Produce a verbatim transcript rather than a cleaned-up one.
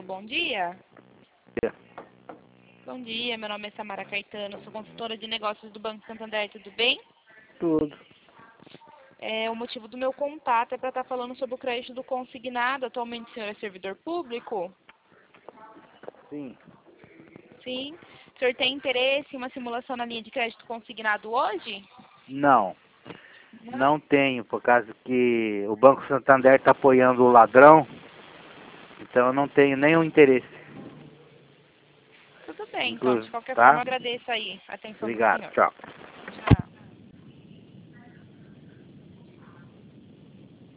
bom dia. Bom dia, meu nome é Samara Caetano, sou consultora de negócios do Banco Santander, tudo bem? Tudo. É, o motivo do meu contato é para estar falando sobre o crédito do consignado. Atualmente o senhor é servidor público? Sim. Sim. O senhor tem interesse em uma simulação na linha de crédito consignado hoje? Não. Não? Não tenho, por causa que o Banco Santander está apoiando o ladrão, então eu não tenho nenhum interesse. Tudo bem, então. De Inclusive, qualquer forma, tá? eu agradeço aí a atenção do Obrigado. senhor. Tchau.